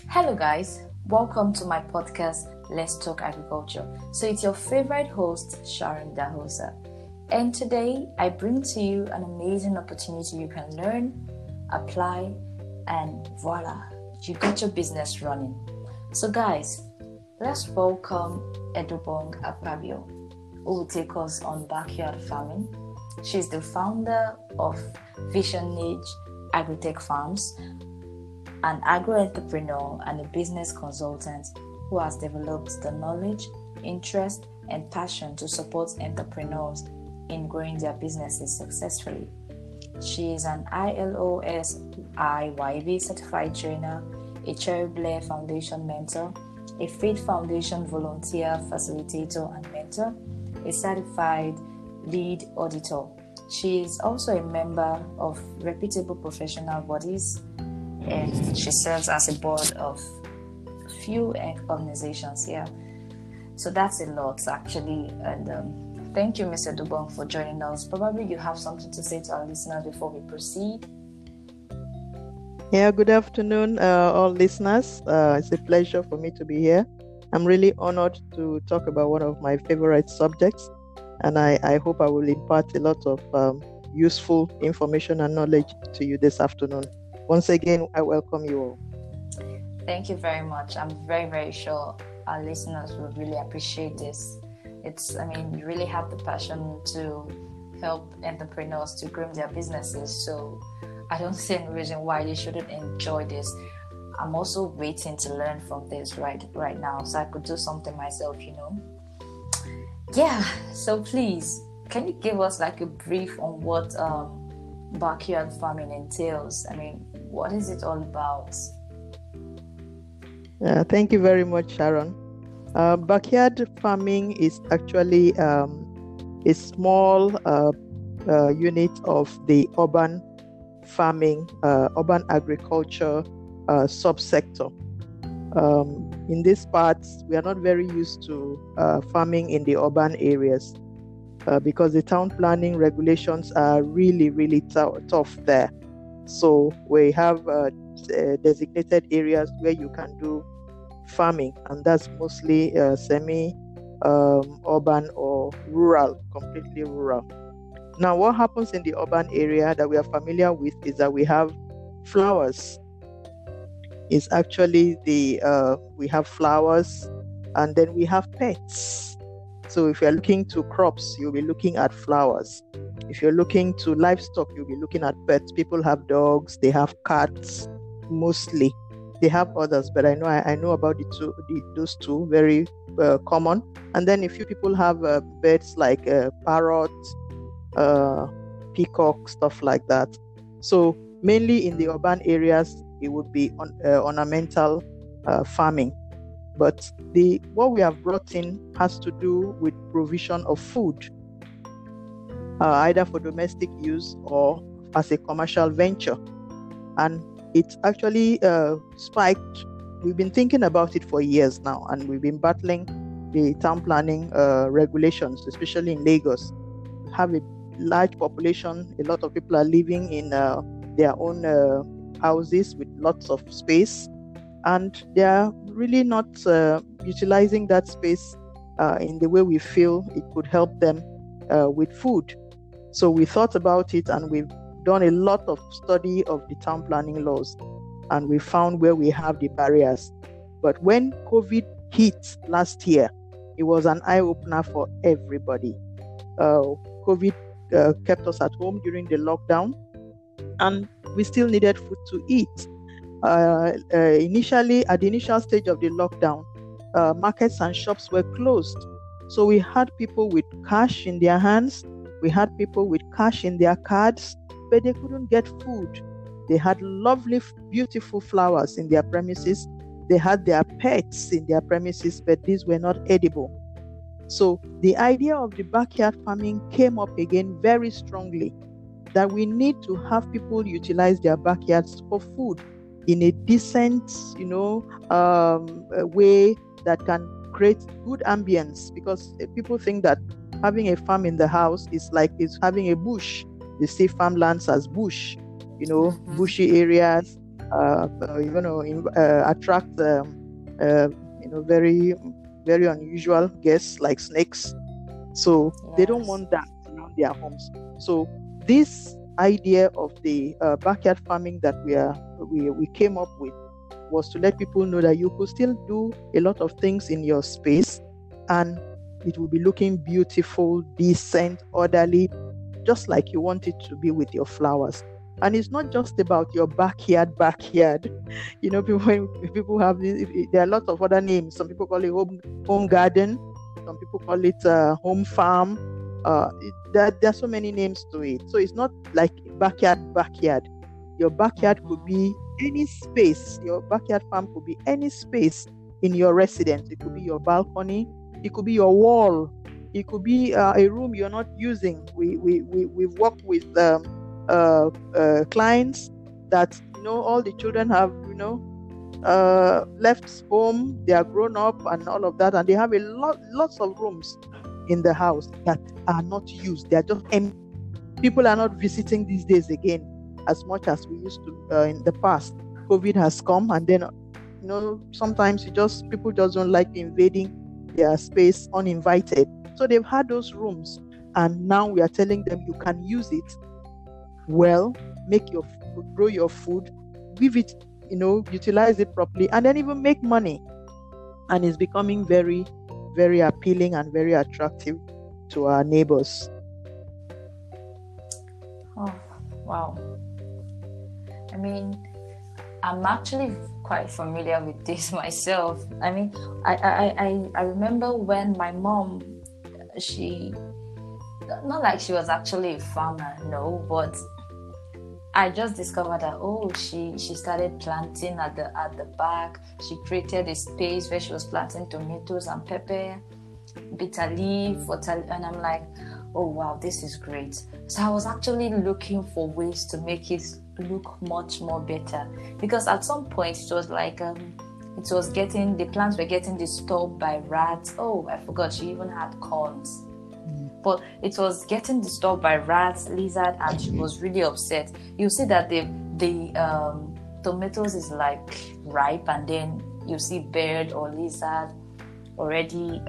Hello, guys. Welcome to my podcast, Let's Talk Agriculture. So, it's your favorite host, Sharon Dahosa. And today, I bring to you an amazing opportunity you can learn, apply, and voila, you got your business running. So, guys, let's welcome Edubong Akpabio, who will take us on backyard farming. She's the founder of Vision Age Agritech Farms, an agro-entrepreneur and a business consultant who has developed the knowledge, interest, and passion to support entrepreneurs in growing their businesses successfully. She is an ILO/SIYB certified trainer, a Cherry Blair Foundation mentor, a Faith Foundation volunteer, facilitator, and mentor, a certified lead auditor. She is also a member of reputable professional bodies, and she serves as a board of few organizations here. So that's a lot, actually. And thank you, Mr. Dubong, for joining us. Probably you have something to say to our listeners before we proceed. Yeah, good afternoon, all listeners. It's a pleasure for me to be here. I'm really honored to talk about one of my favorite subjects, and I hope I will impart a lot of useful information and knowledge to you this afternoon. Once again, I welcome you all. Thank you very much. I'm very, very sure our listeners would really appreciate this. You really have the passion to help entrepreneurs to grow their businesses. So I don't see any reason why they shouldn't enjoy this. I'm also waiting to learn from this right now, so I could do something myself, Yeah, so please, can you give us like a brief on what backyard farming entails? What is it all about? Thank you very much, Sharon. Backyard farming is actually a small unit of the urban farming, urban agriculture subsector. In these parts, we are not very used to farming in the urban areas because the town planning regulations are really, really tough there. So we have designated areas where you can do farming, and that's mostly semi-urban or rural, completely rural. Now, what happens in the urban area that we are familiar with is that we have flowers. It's actually we have flowers, and then we have pets. So if you're looking to crops, you'll be looking at flowers. If you're looking to livestock, you'll be looking at pets. People have dogs, they have cats, mostly. They have others, but I know about those two, very common. And then a few people have birds like parrots, peacock, stuff like that. So mainly in the urban areas, it would be ornamental farming. But what we have brought in has to do with provision of food, either for domestic use or as a commercial venture. And it's actually spiked. We've been thinking about it for years now, and we've been battling the town planning regulations, especially in Lagos. We have a large population. A lot of people are living in their own houses with lots of space, and they are really not utilizing that space in the way we feel it could help them with food. So we thought about it, and we've done a lot of study of the town planning laws, and we found where we have the barriers. But when COVID hit last year, it was an eye-opener for everybody. COVID kept us at home during the lockdown, and we still needed food to eat. Initially, at the initial stage of the lockdown, markets and shops were closed. So we had people with cash in their hands, we had people with cash in their cards, but they couldn't get food. They had lovely, beautiful flowers in their premises. They had their pets in their premises, but these were not edible. So the idea of the backyard farming came up again very strongly, that we need to have people utilize their backyards for food in a decent, way that can create good ambience, because people think that having a farm in the house is like having a bush. They see farmlands as bush, bushy areas, attract very very unusual guests like snakes. So they don't want that around their homes. So this idea of the backyard farming that we came up with was to let people know that you could still do a lot of things in your space, and it will be looking beautiful, decent, orderly, just like you want it to be with your flowers. And it's not just about your backyard. People have there are lots of other names. Some people call it home garden. Some people call it home farm. There are so many names to it. So it's not like backyard. Your backyard could be any space. Your backyard farm could be any space in your residence. It could be your balcony. It could be your wall. It could be a room you're not using. We've worked with clients that all the children have left home. They are grown up and all of that, and they have lots of rooms in the house that are not used. They are just empty. People are not visiting these days again as much as we used to in the past. COVID has come, and then sometimes people just don't like invading their space uninvited. So they've had those rooms, and now we are telling them you can use it well, grow your food, give it, utilize it properly, and then even make money. And it's becoming very, very appealing and very attractive to our neighbors. Oh, wow. I mean, I'm actually quite familiar with this myself. I mean, I remember when my mom, she, not like she was actually a farmer, no, but I just discovered that she started planting at the back. She created a space where she was planting tomatoes and pepper, bitter leaf, and I'm like, oh wow, this is great. So I was actually looking for ways to make it look much more better, because at some point it was like the plants were getting disturbed by rats. Oh, I forgot, she even had corns. But it was getting disturbed by rats, lizard, and she was really upset. You see that the tomatoes is like ripe, and then you see bird or lizard already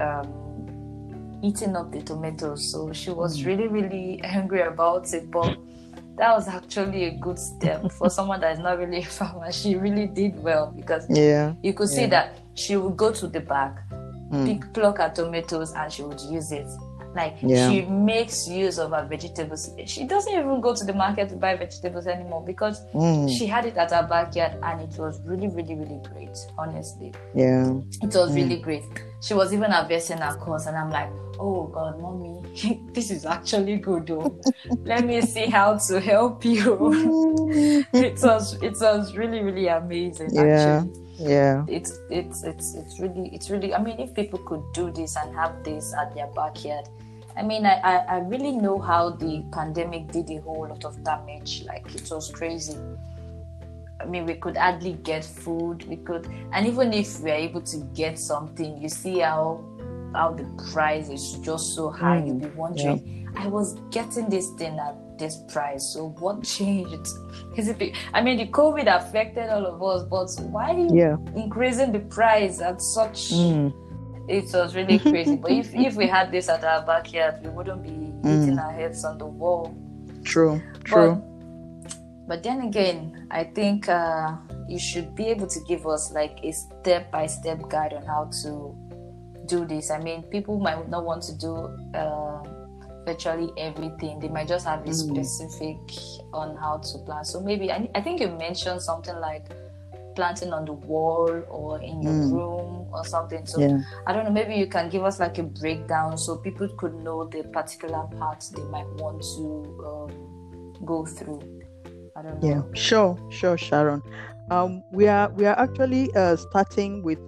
eating up the tomatoes. So she was really, really angry about it. But that was actually a good step for someone that is not really a farmer. She really did well, because you could see that she would go to the back, pluck her tomatoes, and she would use it. She makes use of her vegetables. She doesn't even go to the market to buy vegetables anymore, because she had it at her backyard, and it was really, really, really great, honestly. Yeah. It was really great. She was even harvesting her course, and I'm like, oh God, mommy, this is actually good though. Let me see how to help you. It was really, really amazing, actually. Yeah, it's really, I mean, if people could do this and have this at their backyard, I mean, I really know how the pandemic did a whole lot of damage. Like, it was crazy. I mean, we could hardly get food. And even if we are able to get something, you see how the price is just so high. You'll be wondering, I was getting this thing at this price, so what changed? I mean, the COVID affected all of us, but why increasing the price at such? It was really crazy. But if we had this at our backyard, we wouldn't be hitting our heads on the wall. True. But then again, I think you should be able to give us like a step-by-step guide on how to do this. I mean, people might not want to do virtually everything. They might just have a specific on how to plant. So maybe, I think you mentioned something like planting on the wall or in your room or something. So I don't know, maybe you can give us like a breakdown so people could know the particular parts they might want to go through. I don't know. Yeah, sure, Sharon. We are actually starting with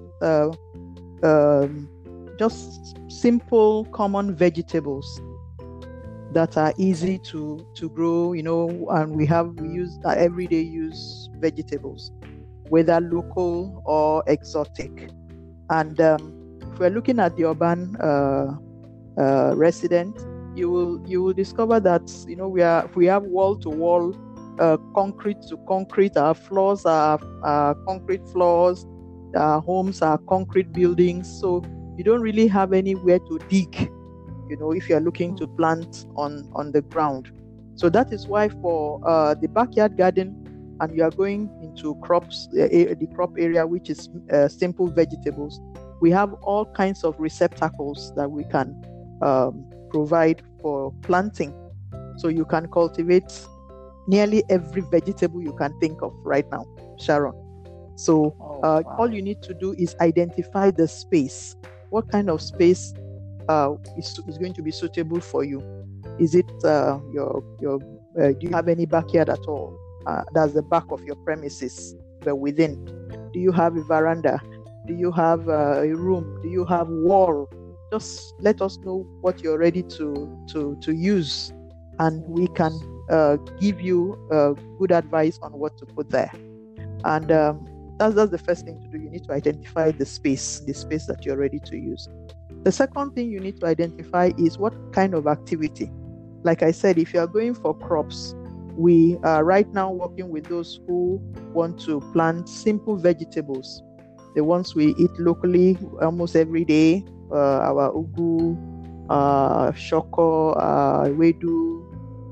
just simple, common vegetables that are easy to grow, and we use everyday use vegetables, whether local or exotic. And if we're looking at the urban resident, you will discover that we have wall-to-wall concrete to concrete. Our floors are concrete floors. Our homes are concrete buildings. So you don't really have anywhere to dig, if you're looking to plant on the ground. So that is why for the backyard garden, and you are going into crops, the crop area, which is simple vegetables, we have all kinds of receptacles that we can provide for planting. So you can cultivate nearly every vegetable you can think of right now, Sharon. So wow. all you need to do is identify the space. What kind of space is going to be suitable for you? Is it do you have any backyard at all? That's the back of your premises, but within. Do you have a veranda? Do you have a room? Do you have wall? Just let us know what you're ready to use, and we can give you good advice on what to put there. And that's the first thing to do. You need to identify the space that you're ready to use. The second thing you need to identify is what kind of activity. Like I said, if you are going for crops, we are right now working with those who want to plant simple vegetables, the ones we eat locally almost every day, our ugu, shoko, wedu,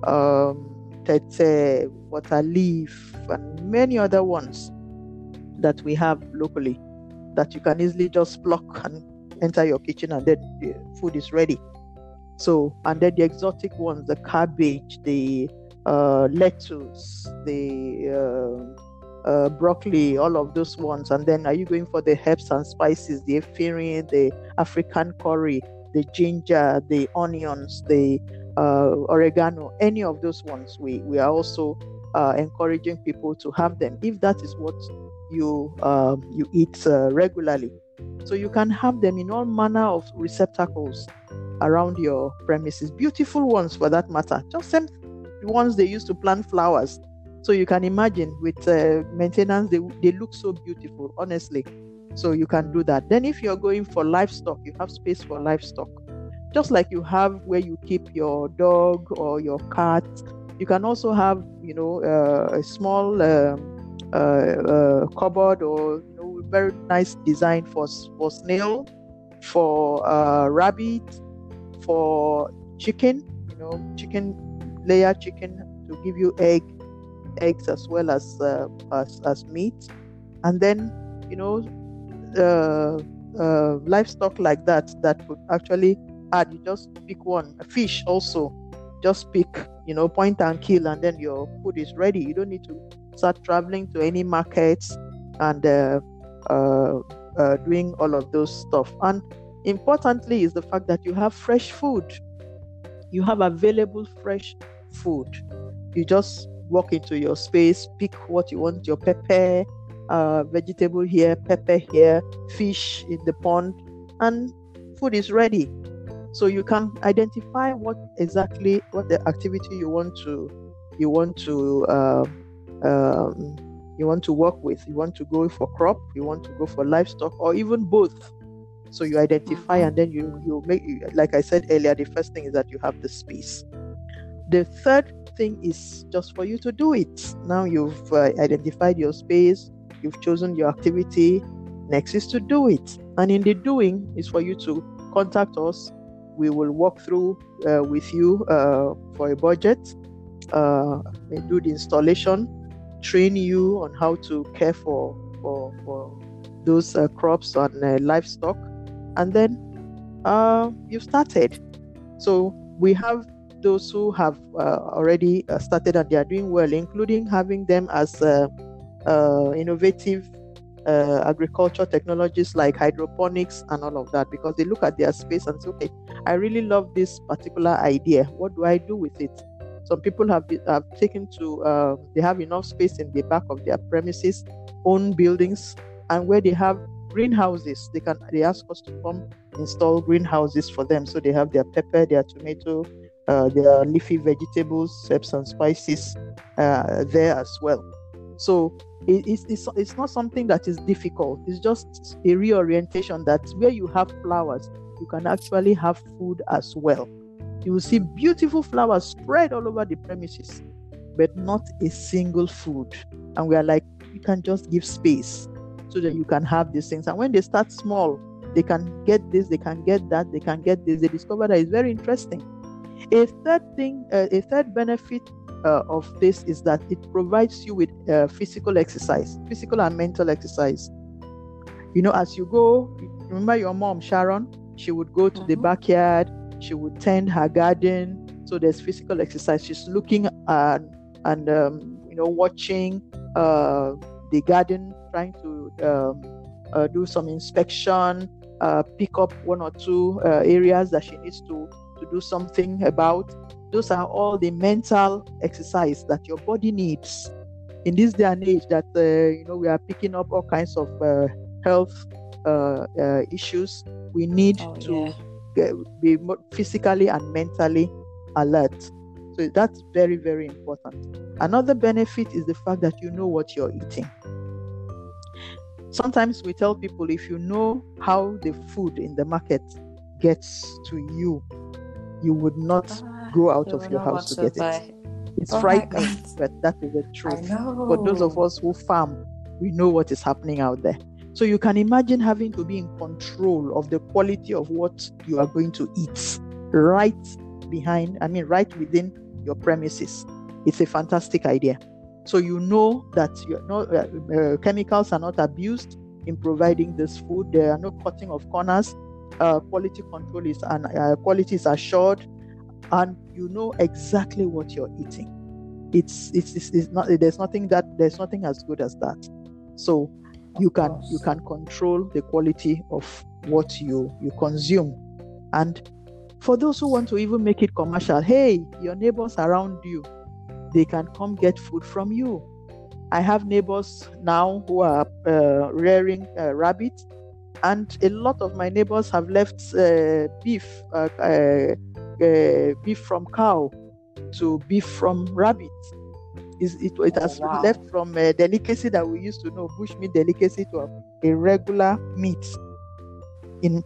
tete, water leaf, and many other ones that we have locally that you can easily just pluck and enter your kitchen, and then the food is ready. So, and then the exotic ones, the cabbage, the lettuce, the broccoli, all of those ones. And then are you going for the herbs and spices, the efirin, the African curry, the ginger, the onions, the oregano, any of those ones? We are also encouraging people to have them if that is what you eat regularly. So you can have them in all manner of receptacles around your premises, beautiful ones for that matter, just the ones they used to plant flowers. So you can imagine with maintenance, they look so beautiful, honestly. So you can do that. Then if you're going for livestock, you have space for livestock. Just like you have where you keep your dog or your cat, you can also have, a small cupboard, or very nice design for snail, for rabbit, for chicken, layer chicken to give you eggs as well as meat. And then livestock like that could actually add. You just pick one. A fish also, just pick, point and kill, and then your food is ready. You don't need to start traveling to any markets and doing all of those stuff. And importantly is the fact that you have fresh food. You have available fresh food. You just walk into your space, pick what you want, your pepper, vegetable here, pepper here, fish in the pond, and food is ready. So you can identify what the activity you want to work with. You want to go for crop, you want to go for livestock, or even both. So you identify, and then you make, like I said earlier, the first thing is that you have the space. The third thing is just for you to do it. Now you've identified your space, you've chosen your activity. Next is to do it. And in the doing is for you to contact us. We will walk through with you for a budget, do the installation, train you on how to care for those crops and livestock, and then you've started. So we have those who have already started and they are doing well, including having them as innovative agriculture technologies like hydroponics and all of that, because they look at their space and say, okay, I really love this particular idea. What do I do with it? Some people have taken to, they have enough space in the back of their premises, own buildings, and where they have greenhouses, they ask us to come install greenhouses for them. So they have their pepper, their tomato, their leafy vegetables, herbs and spices there as well. So it's not something that is difficult. It's just a reorientation that where you have flowers, you can actually have food as well. You will see beautiful flowers spread all over the premises. but not a single food. And we are like, you can just give space so that you can have these things. And when they start small, they can get this, they can get that, they can get this. They discover that it's very interesting. A third benefit of this is that it provides you with physical exercise, physical and mental exercise. As you go, remember your mom, Sharon? She would go to the backyard, she would tend her garden. So there's physical exercise. She's looking at and watching the garden, trying to do some inspection, pick up one or two areas that she needs to do something about. Those are all the mental exercise that your body needs in this day and age that we are picking up all kinds of health issues. We need to be more physically and mentally alert. So that's very, very important. Another benefit is the fact that you know what you're eating. Sometimes we tell people, if you know how the food in the market gets to you, you would not go out of your house to get it. It's frightening, but that is the truth. For those of us who farm, we know what is happening out there. So you can imagine having to be in control of the quality of what you are going to eat right within your premises. It's a fantastic idea. So you know that chemicals are not abused in providing this food. There are no cutting of corners. Quality control quality is assured, and you know exactly what you're eating. It's not. There's nothing as good as that. So you can control the quality of what you consume. And for those who want to even make it commercial, hey, your neighbors around you, they can come get food from you. I have neighbors now who are rearing rabbits, and a lot of my neighbors have left beef from cow to beef from rabbit. It has left from a delicacy that we used to know, bushmeat delicacy, to a regular meat in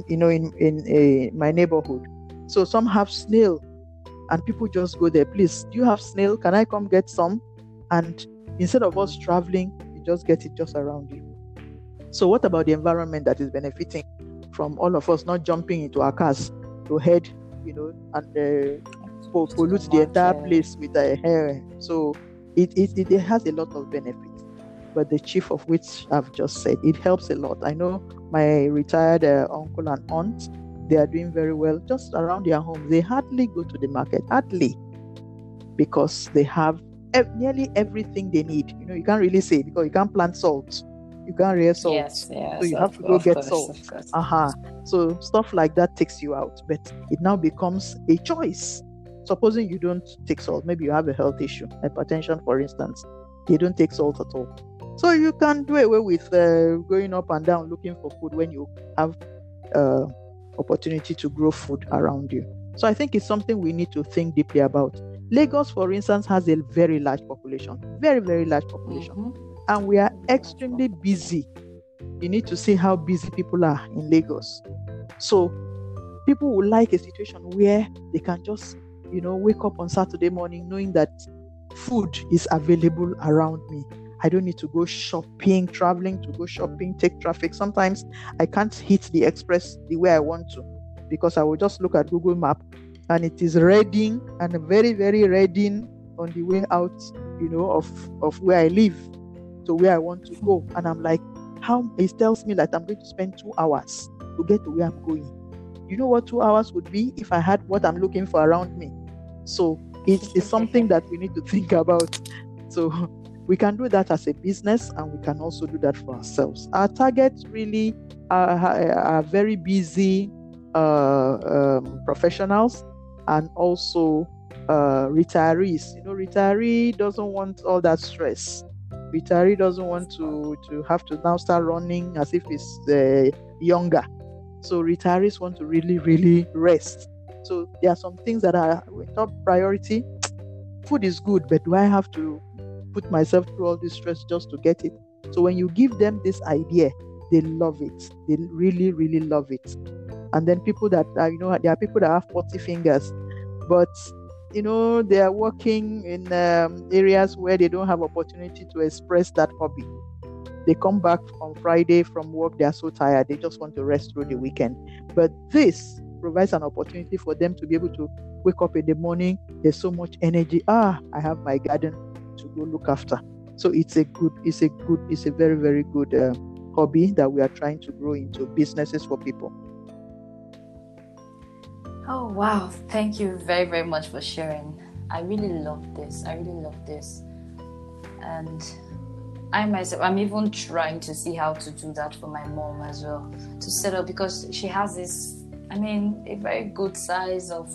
my neighborhood. So some have snail, and people just go there. Please, do you have snail? Can I come get some? And instead of us traveling, you just get it just around you. So what about the environment that is benefiting from all of us not jumping into our cars to head, and pollute the entire place with our hair? So it has a lot of benefits, but the chief of which I've just said, it helps a lot. I know my retired uncle and aunt, they are doing very well just around their home. They hardly go to the market, because they have nearly everything they need. You can't really say, because you can't plant salt, you can't rear salt, yes, so you have to go get salt. So stuff like that takes you out, but it now becomes a choice. Supposing you don't take salt, maybe you have a health issue, hypertension for instance, they don't take salt at all. So you can do away with going up and down looking for food when you have opportunity to grow food around you. So I think it's something we need to think deeply about. Lagos, for instance, has a very large population, very, very large population, and we are extremely busy. You need to see how busy people are in Lagos. So people would like a situation where they can just, wake up on Saturday morning knowing that food is available around me. I don't need to go shopping, traveling to go shopping, take traffic. Sometimes I can't hit the express the way I want to, because I will just look at Google Map and it is Reading, and very, very Reading on the way out, of where I live to where I want to go. And I'm like, how it tells me that I'm going to spend 2 hours to get to where I'm going. You know what 2 hours would be if I had what I'm looking for around me? So it's something that we need to think about. So we can do that as a business, and we can also do that for ourselves. Our targets really are very busy professionals, and also retirees. Retiree doesn't want all that stress. Retiree doesn't want to have to now start running as if it's younger. So retirees want to really, really rest. So there are some things that are top priority. Food is good, but do I have to put myself through all this stress just to get it? So when you give them this idea, they love it. They really, really love it. And then people that there are people that have 40 fingers, but they are working in areas where they don't have opportunity to express that hobby. They come back on Friday from work, they are so tired, they just want to rest through the weekend. But this provides an opportunity for them to be able to wake up in the morning. There's so much energy. I have my garden to go look after. So it's a very, very good hobby that we are trying to grow into businesses for people. Oh, wow. Thank you very, very much for sharing. I really love this. And I myself, I'm even trying to see how to do that for my mom as well, to set up, because she has this, a very good size of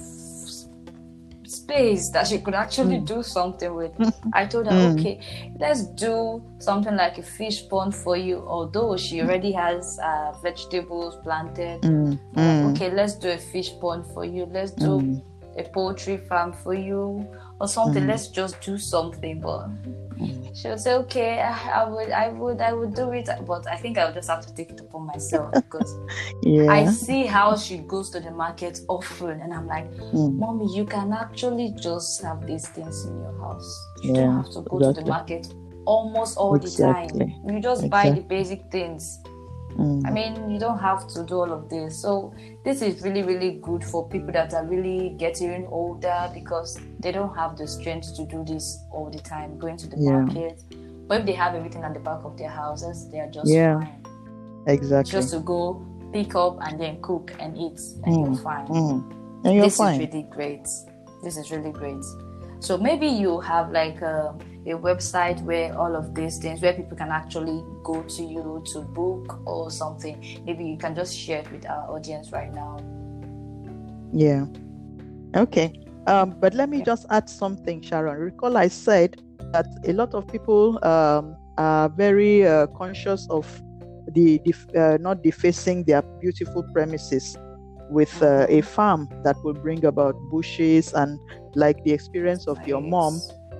space that she could actually do something with. I told her, okay, let's do something like a fish pond for you, although she already has vegetables planted. Okay, let's do a fish pond for you, let's do a poultry farm for you or something. Let's just do something. But she'll say, okay, I would do it, but I think I'll just have to take it upon myself, because I see how she goes to the market often, and I'm like, Mommy, you can actually just have these things in your house. You don't have to go to the market almost all the time. You just buy the basic things. You don't have to do all of this. So this is really, really good for people that are really getting older, because they don't have the strength to do this all the time, going to the market. But if they have everything at the back of their houses, they are just fine. Exactly. Just to go pick up and then cook and eat, and you're fine. And you're this fine. is really great. This is really great. So maybe you have like a website where all of these things, where people can actually go to you to book or something. Maybe you can just share it with our audience right now. Yeah. Okay. But let me just add something, Sharon. Recall I said that a lot of people are very conscious of not defacing their beautiful premises with a farm that will bring about bushes and, like the experience of your mom,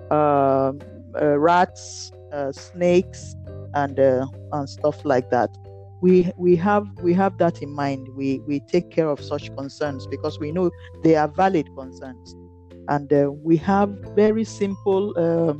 rats, snakes, and stuff like that. We have that in mind. We take care of such concerns because we know they are valid concerns, and we have very simple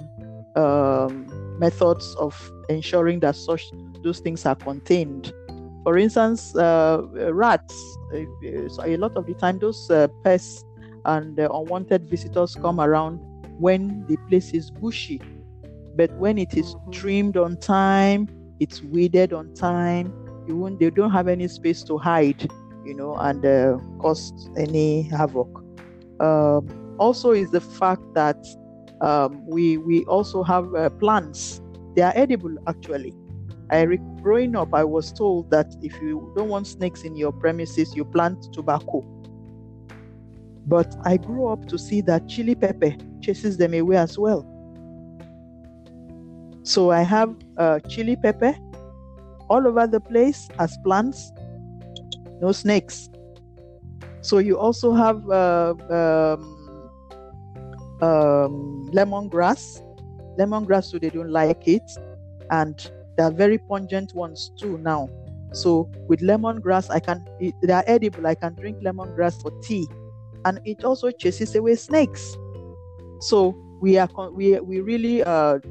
methods of ensuring that those things are contained. For instance, rats. So a lot of the time, those pests and unwanted visitors come around when the place is bushy. But when it is trimmed on time, it's weeded on time, they don't have any space to hide, and cause any havoc. Also is the fact that we also have plants. They are edible, actually. Growing up, I was told that if you don't want snakes in your premises, you plant tobacco. But I grew up to see that chili pepper chases them away as well. So I have chili pepper all over the place as plants, no snakes. So you also have lemongrass. Lemongrass, so they don't like it. And there are very pungent ones too now. So with lemongrass, they are edible. I can drink lemongrass for tea. And it also chases away snakes. So we really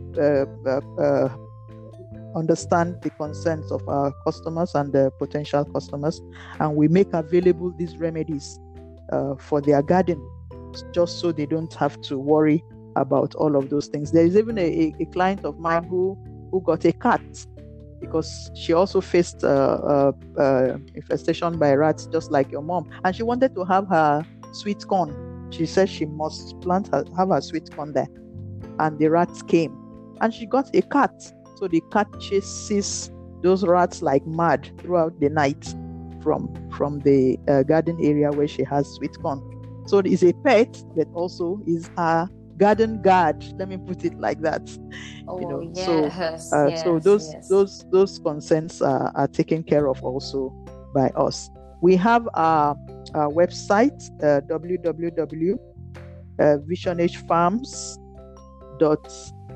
understand the concerns of our customers and the potential customers, and we make available these remedies for their garden, just so they don't have to worry about all of those things. There is even a client of mine who got a cat because she also faced infestation by rats, just like your mom, and she wanted to have her sweet corn. She said she must have her sweet corn there, and the rats came, and she got a cat. So the cat chases those rats like mad throughout the night from the garden area where she has sweet corn. So it is a pet, but also is a garden guard. Let me put it like that. So those concerns are taken care of also by us. We have our website,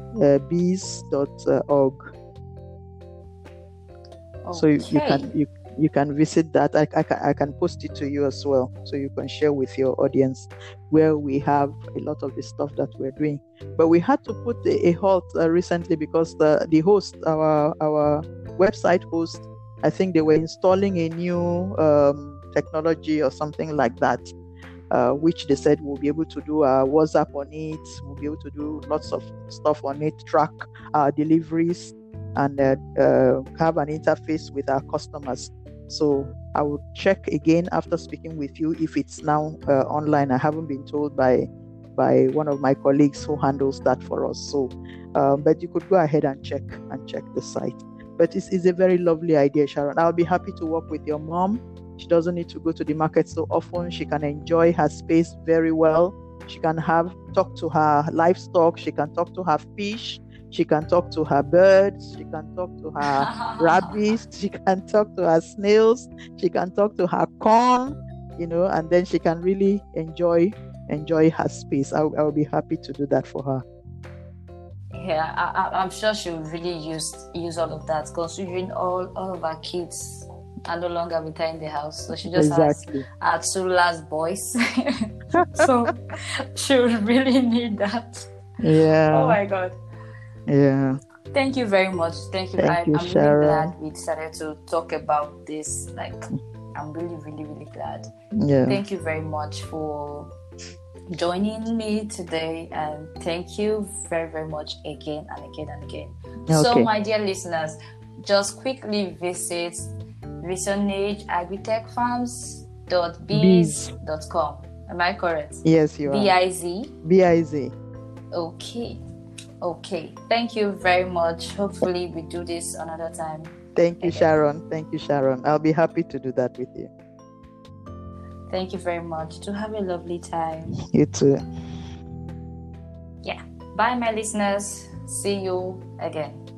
www.visionhfarms.bees.org. Okay. So you can visit that. I can post it to you as well, so you can share with your audience, where we have a lot of the stuff that we're doing. But we had to put a halt recently, because the host, our website host, I think they were installing a new technology or something like that, which they said we'll be able to do WhatsApp on it. We'll be able to do lots of stuff on it, track our deliveries, and have an interface with our customers. So I will check again after speaking with you if it's now online. I haven't been told by one of my colleagues who handles that for us. So, but you could go ahead and check the site. But it's a very lovely idea, Sharon. I'll be happy to work with your mom. She doesn't need to go to the market so often. She can enjoy her space very well. She can talk to her livestock. She can talk to her fish. She can talk to her birds. She can talk to her rabbits. She can talk to her snails. She can talk to her corn, and then she can really enjoy her space. I'll be happy to do that for her. Yeah, I'm sure she'll really use all of that, considering all of our kids are no longer with her in the house. So she just has our 2 last boys. So she'll really need that. Yeah. Oh my God. Yeah. Thank you very much. Thank you. I'm really glad we decided to talk about this. I'm really, really, really glad. Yeah. Thank you very much for joining me today, and thank you very, very much again and again and again. Okay. So, my dear listeners, just quickly visit visionageagritechfarms.biz.com. Am I correct? Yes, you are. B-I-Z? B-I-Z. Okay. Thank you very much. Hopefully we do this another time. Thank you, Sharon. I'll be happy to do that with you. Thank you very much. To have a lovely time. You too. Yeah. Bye, my listeners. See you again.